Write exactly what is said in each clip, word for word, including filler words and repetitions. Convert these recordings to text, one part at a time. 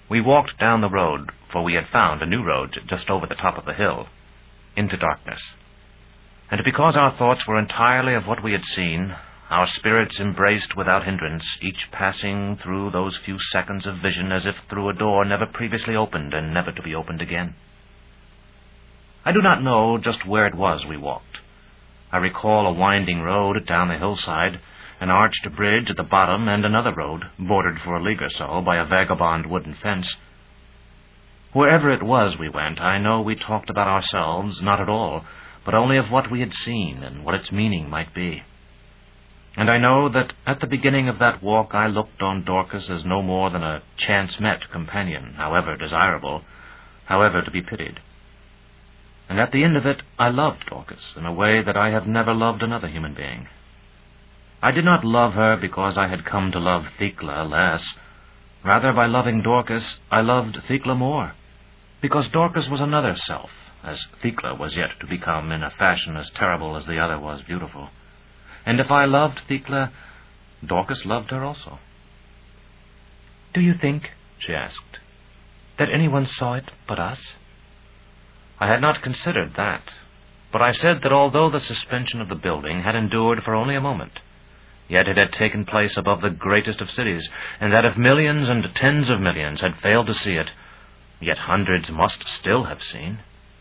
We walked down the road, for we had found a new road just over the top of the hill, into darkness. And because our thoughts were entirely of what we had seen, our spirits embraced without hindrance, each passing through those few seconds of vision as if through a door never previously opened and never to be opened again. I do not know just where it was we walked. I recall a winding road down the hillside, an arched bridge at the bottom, and another road, bordered for a league or so by a vagabond wooden fence. Wherever it was we went, I know we talked about ourselves, not at all, but only of what we had seen and what its meaning might be. And I know that at the beginning of that walk I looked on Dorcas as no more than a chance-met companion, however desirable, however to be pitied. And at the end of it I loved Dorcas in a way that I have never loved another human being. I did not love her because I had come to love Thecla less. Rather, by loving Dorcas, I loved Thecla more, because Dorcas was another self, as Thecla was yet to become in a fashion as terrible as the other was beautiful. And if I loved Thecla, Dorcas loved her also. "Do you think," she asked, "that anyone saw it but us?" I had not considered that, but I said that although the suspension of the building had endured for only a moment, yet it had taken place above the greatest of cities, and that if millions and tens of millions had failed to see it, yet hundreds must still have seen.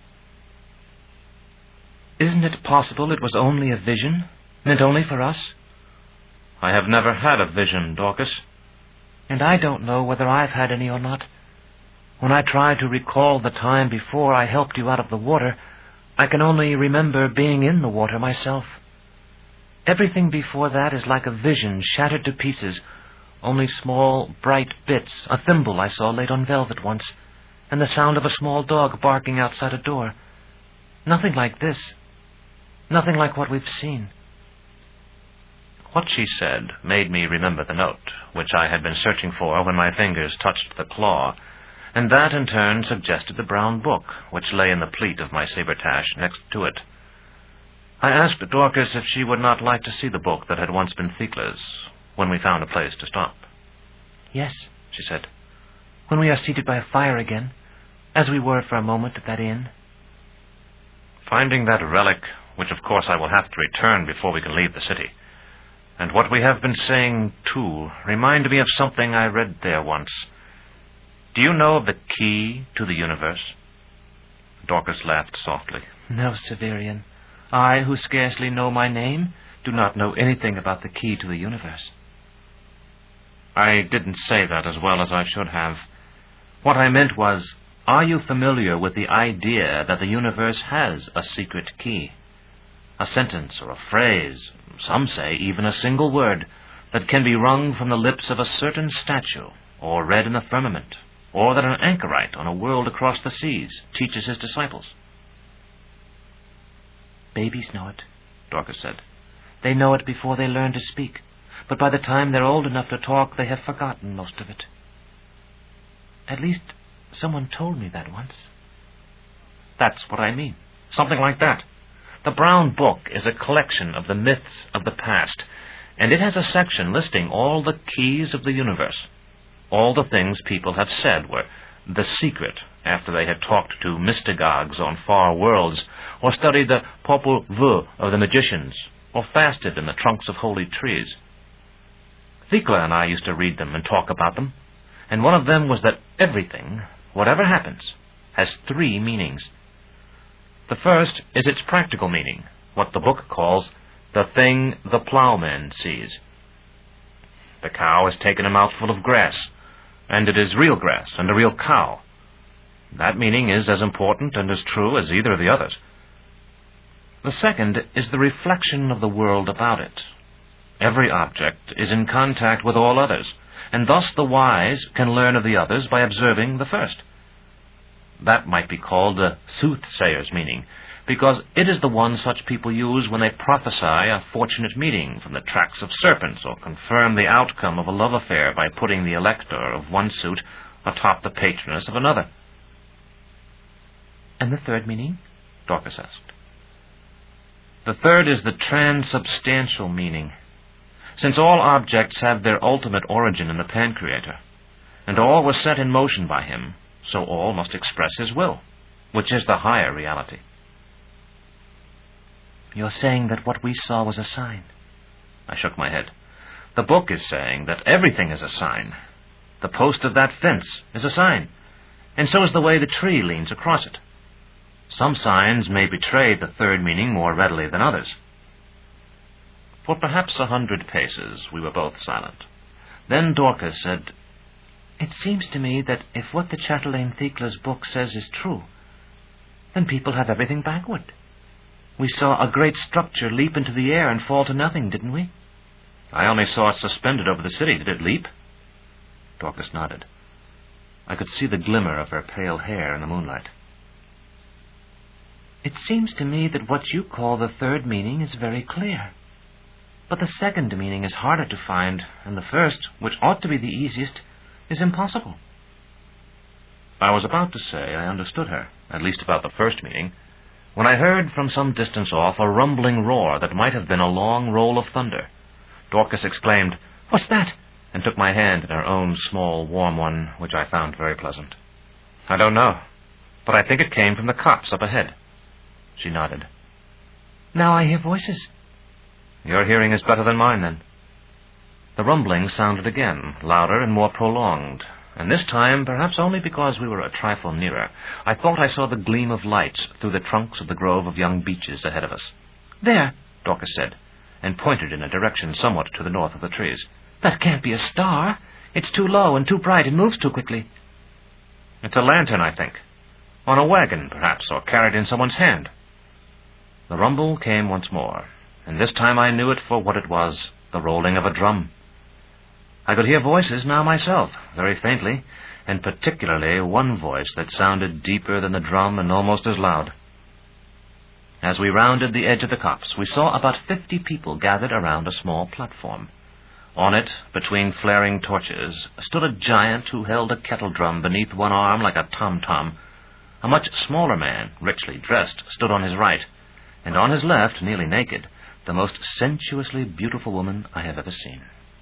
"Isn't it possible it was only a vision, meant only for us?" "I have never had a vision, Dorcas." "And I don't know whether I've had any or not. When I try to recall the time before I helped you out of the water, I can only remember being in the water myself. Everything before that is like a vision shattered to pieces, only small, bright bits, a thimble I saw laid on velvet once, and the sound of a small dog barking outside a door. Nothing like this. Nothing like what we've seen." What she said made me remember the note, which I had been searching for when my fingers touched the claw, and that in turn suggested the brown book, which lay in the pleat of my sabretache next to it. I asked Dorcas if she would not like to see the book that had once been Thecla's, when we found a place to stop. "Yes," she said, "when we are seated by a fire again, as we were for a moment at that inn." Finding that relic, which of course I will have to return before we can leave the city, and what we have been saying, too, remind me of something I read there once. Do you know of the key to the universe? Dorcas laughed softly. "No, Severian. I, who scarcely know my name, do not know anything about the key to the universe." I didn't say that as well as I should have. What I meant was, are you familiar with the idea that the universe has a secret key? A sentence or a phrase, some say even a single word, that can be wrung from the lips of a certain statue, or read in the firmament, or that an anchorite on a world across the seas teaches his disciples. "Babies know it," Dorcas said. "They know it before they learn to speak, but by the time they're old enough to talk, they have forgotten most of it. At least, someone told me that once." That's what I mean. Something like that. The Brown Book is a collection of the myths of the past, and it has a section listing all the keys of the universe, all the things people have said were the secret after they had talked to mystagogues on far worlds, or studied the Popol Vuh of the magicians, or fasted in the trunks of holy trees. Thecla and I used to read them and talk about them, and one of them was that everything, whatever happens, has three meanings. The first is its practical meaning, what the book calls the thing the plowman sees. The cow has taken a mouthful of grass, and it is real grass and a real cow. That meaning is as important and as true as either of the others. The second is the reflection of the world about it. Every object is in contact with all others, and thus the wise can learn of the others by observing the first. That might be called the soothsayer's meaning, because it is the one such people use when they prophesy a fortunate meeting from the tracks of serpents, or confirm the outcome of a love affair by putting the elector of one suit atop the patroness of another. "And the third meaning?" Dorcas asked. The third is the transubstantial meaning, since all objects have their ultimate origin in the Pancreator, and all was set in motion by him, so all must express his will, which is the higher reality. You're saying that what we saw was a sign? I shook my head. The book is saying that everything is a sign. The post of that fence is a sign, and so is the way the tree leans across it. Some signs may betray the third meaning more readily than others. For perhaps a hundred paces we were both silent. Then Dorcas said, It seems to me that if what the Chatelaine Thecla's book says is true, then people have everything backward. We saw a great structure leap into the air and fall to nothing, didn't we? I only saw it suspended over the city. Did it leap? Dorcas nodded. I could see the glimmer of her pale hair in the moonlight. It seems to me that what you call the third meaning is very clear. But the second meaning is harder to find, and the first, which ought to be the easiest, is impossible. I was about to say I understood her, at least about the first meaning, when I heard from some distance off a rumbling roar that might have been a long roll of thunder. Dorcas exclaimed, What's that? and took my hand in her own small, warm one, which I found very pleasant. I don't know, but I think it came from the copse up ahead. She nodded. Now I hear voices. Your hearing is better than mine, then. The rumbling sounded again, louder and more prolonged, and this time, perhaps only because we were a trifle nearer, I thought I saw the gleam of lights through the trunks of the grove of young beeches ahead of us. There, Dorcas said, and pointed in a direction somewhat to the north of the trees. That can't be a star. It's too low and too bright and moves too quickly. It's a lantern, I think. On a wagon, perhaps, or carried in someone's hand. The rumble came once more, and this time I knew it for what it was, the rolling of a drum. I could hear voices now myself, very faintly, and particularly one voice that sounded deeper than the drum and almost as loud. As we rounded the edge of the copse, we saw about fifty people gathered around a small platform. On it, between flaring torches, stood a giant who held a kettle drum beneath one arm like a tom-tom. A much smaller man, richly dressed, stood on his right, and on his left, nearly naked, the most sensuously beautiful woman I have ever seen.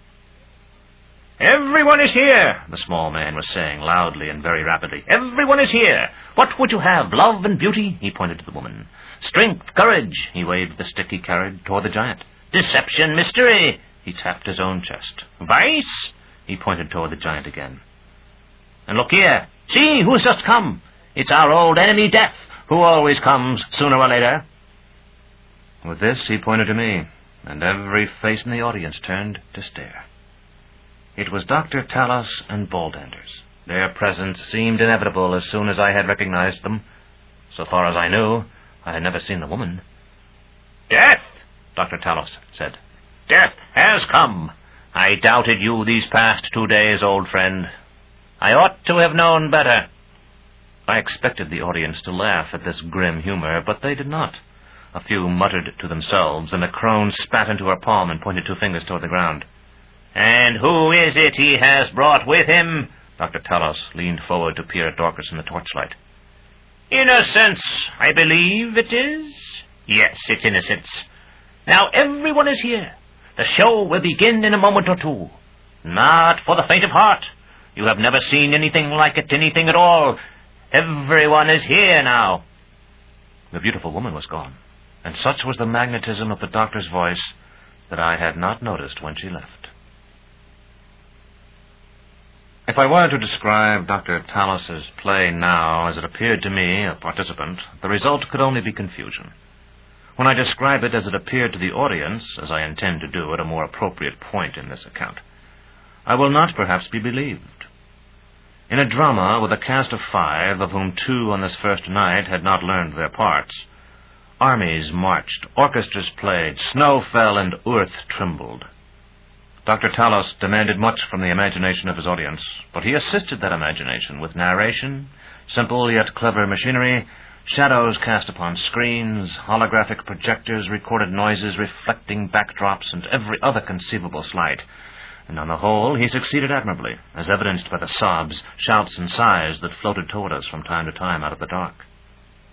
"Everyone is here," the small man was saying loudly and very rapidly. "Everyone is here. What would you have, love and beauty?" He pointed to the woman. "Strength, courage," he waved the stick he carried toward the giant. "Deception, mystery," he tapped his own chest. "Vice," he pointed toward the giant again. "And look here, see who's just come. It's our old enemy, Death, who always comes sooner or later." With this he pointed to me, and every face in the audience turned to stare. It was Doctor Talos and Baldanders. Their presence seemed inevitable as soon as I had recognized them. So far as I knew, I had never seen the woman. "Death," Doctor Talos said. "Death has come. I doubted you these past two days, old friend. I ought to have known better." I expected the audience to laugh at this grim humor, but they did not. A few muttered to themselves, and a crone spat into her palm and pointed two fingers toward the ground. "And who is it he has brought with him?" Doctor Talos leaned forward to peer at Dorcas in the torchlight. "Innocence, I believe it is. Yes, it's Innocence. Now everyone is here. The show will begin in a moment or two. Not for the faint of heart. You have never seen anything like it, anything at all. Everyone is here now." The beautiful woman was gone, and such was the magnetism of the doctor's voice that I had not noticed when she left. If I were to describe Doctor Talos's play now as it appeared to me, a participant, the result could only be confusion. When I describe it as it appeared to the audience, as I intend to do at a more appropriate point in this account, I will not perhaps be believed. In a drama with a cast of five, of whom two on this first night had not learned their parts, armies marched, orchestras played, snow fell, and earth trembled. Doctor Talos demanded much from the imagination of his audience, but he assisted that imagination with narration, simple yet clever machinery, shadows cast upon screens, holographic projectors, recorded noises, reflecting backdrops, and every other conceivable sleight. And on the whole, he succeeded admirably, as evidenced by the sobs, shouts, and sighs that floated toward us from time to time out of the dark.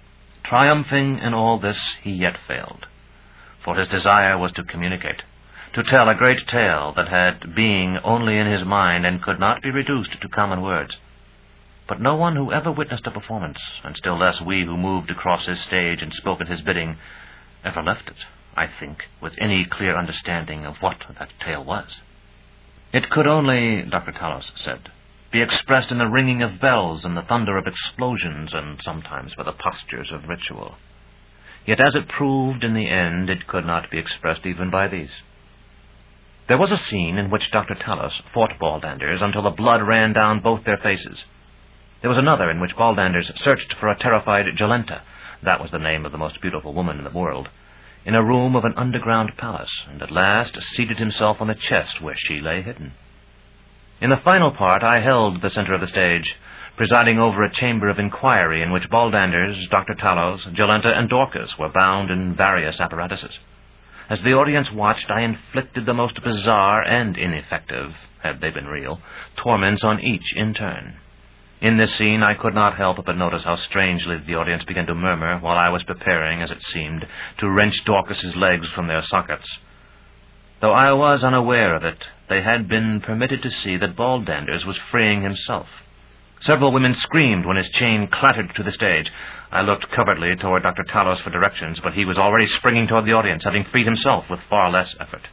Triumphing in all this, he yet failed, for his desire was to communicate, to tell a great tale that had being only in his mind and could not be reduced to common words. But no one who ever witnessed a performance, and still less we who moved across his stage and spoke at his bidding, ever left it, I think, with any clear understanding of what that tale was. It could only, Doctor Talos said, be expressed in the ringing of bells and the thunder of explosions, and sometimes by the postures of ritual. Yet as it proved in the end, it could not be expressed even by these. There was a scene in which Doctor Talos fought Baldanders until the blood ran down both their faces. There was another in which Baldanders searched for a terrified Jolenta, that was the name of the most beautiful woman in the world, in a room of an underground palace, and at last seated himself on the chest where she lay hidden. In the final part I held the center of the stage, presiding over a chamber of inquiry in which Baldanders, Doctor Talos, Jolenta, and Dorcas were bound in various apparatuses. As the audience watched, I inflicted the most bizarre and ineffective, had they been real, torments on each in turn. In this scene I could not help but notice how strangely the audience began to murmur while I was preparing, as it seemed, to wrench Dorcas's legs from their sockets. Though I was unaware of it, they had been permitted to see that Baldanders was freeing himself. Several women screamed when his chain clattered to the stage. I looked covertly toward Doctor Talos for directions, but he was already springing toward the audience, having freed himself with far less effort.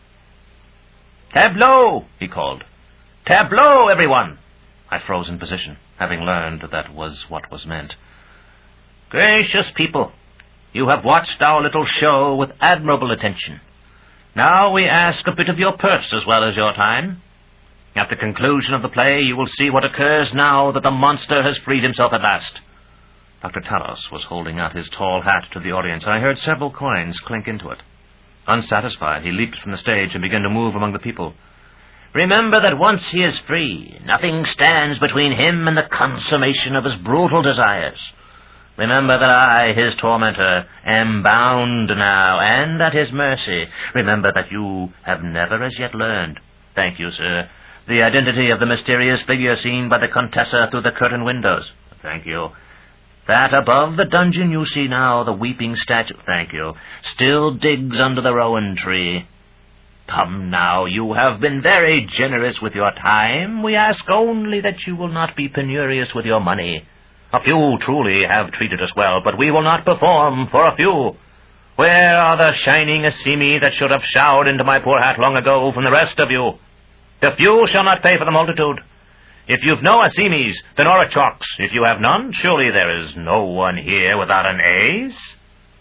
"Tableau!" he called. "Tableau, everyone!" I froze in position, having learned that that was what was meant. "Gracious people, you have watched our little show with admirable attention. Now we ask a bit of your purse as well as your time. At the conclusion of the play, you will see what occurs now that the monster has freed himself at last." Doctor Talos was holding out his tall hat to the audience, and I heard several coins clink into it. Unsatisfied, he leaped from the stage and began to move among the people. "Remember that once he is free, nothing stands between him and the consummation of his brutal desires. Remember that I, his tormentor, am bound now and at his mercy. Remember that you have never as yet learned, thank you, sir, the identity of the mysterious figure seen by the Contessa through the curtain windows. Thank you. That above the dungeon you see now, the weeping statue, thank you, still digs under the rowan tree. Come now, you have been very generous with your time. We ask only that you will not be penurious with your money. A few truly have treated us well, but we will not perform for a few. Where are the shining Assimi that should have showered into my poor hat long ago from the rest of you? The few shall not pay for the multitude. If you've no Assimis, then Orachocks. If you have none, surely there is no one here without an ace."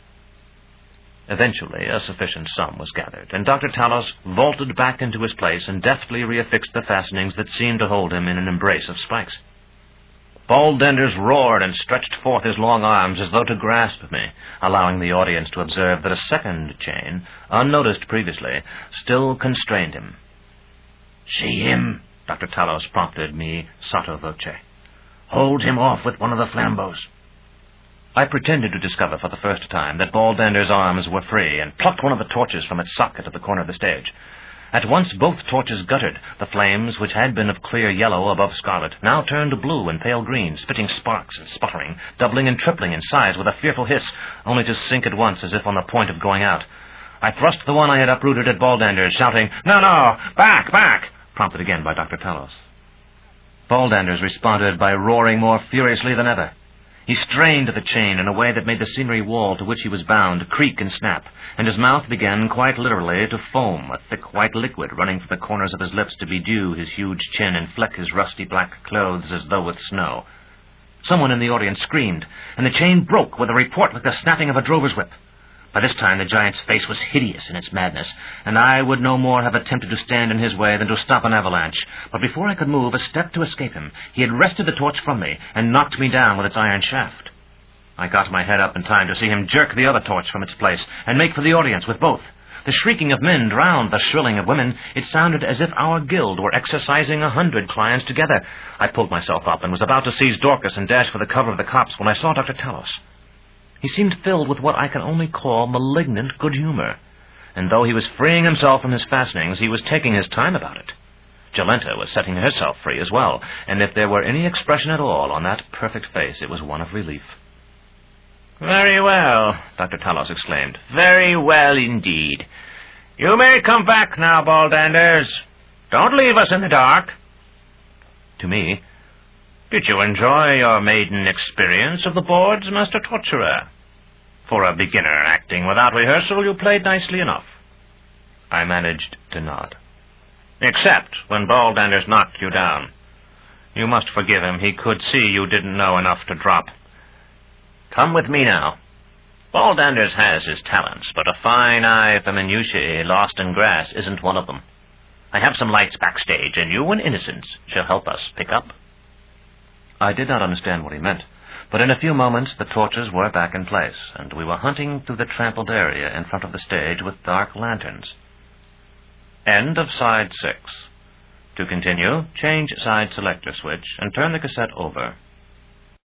Eventually, a sufficient sum was gathered, and Doctor Talos vaulted back into his place and deftly reaffixed the fastenings that seemed to hold him in an embrace of spikes. Baldanders roared and stretched forth his long arms as though to grasp me, allowing the audience to observe that a second chain, unnoticed previously, still constrained him. "See him," Doctor Talos prompted me sotto voce. "Hold him off with one of the flambeaux." I pretended to discover for the first time that Baldander's arms were free, and plucked one of the torches from its socket at the corner of the stage. At once both torches guttered. The flames, which had been of clear yellow above scarlet, now turned blue and pale green, spitting sparks and sputtering, doubling and tripling in size with a fearful hiss, only to sink at once as if on the point of going out. I thrust the one I had uprooted at Baldanders, shouting, "No, no! Back, back!" prompted again by Doctor Talos. Baldanders responded by roaring more furiously than ever. He strained at the chain in a way that made the scenery wall to which he was bound creak and snap, and his mouth began quite literally to foam, a thick white liquid running from the corners of his lips to bedew his huge chin and fleck his rusty black clothes as though with snow. Someone in the audience screamed, and the chain broke with a report like the snapping of a drover's whip. By this time the giant's face was hideous in its madness, and I would no more have attempted to stand in his way than to stop an avalanche. But before I could move a step to escape him, he had wrested the torch from me and knocked me down with its iron shaft. I got my head up in time to see him jerk the other torch from its place and make for the audience with both. The shrieking of men drowned the shrilling of women. It sounded as if our guild were exercising a hundred clients together. I pulled myself up and was about to seize Dorcas and dash for the cover of the copse when I saw Doctor Talos. He seemed filled with what I can only call malignant good humor, and though he was freeing himself from his fastenings, he was taking his time about it. Jolenta was setting herself free as well, and if there were any expression at all on that perfect face, it was one of relief. "Very well," Doctor Talos exclaimed. "Very well indeed. You may come back now, Baldanders. Don't leave us in the dark. To me, did you enjoy your maiden experience of the boards, Master Torturer? For a beginner acting without rehearsal, you played nicely enough. I managed to nod. Except when Baldanders knocked you down. You must forgive him. He could see you didn't know enough to drop. Come with me now. Baldanders has his talents, but a fine eye for minutiae lost in grass isn't one of them. I have some lights backstage, and you and Innocence shall help us pick up. I did not understand what he meant, but in a few moments the torches were back in place, and we were hunting through the trampled area in front of the stage with dark lanterns. End of side six. To continue, change side selector switch and turn the cassette over.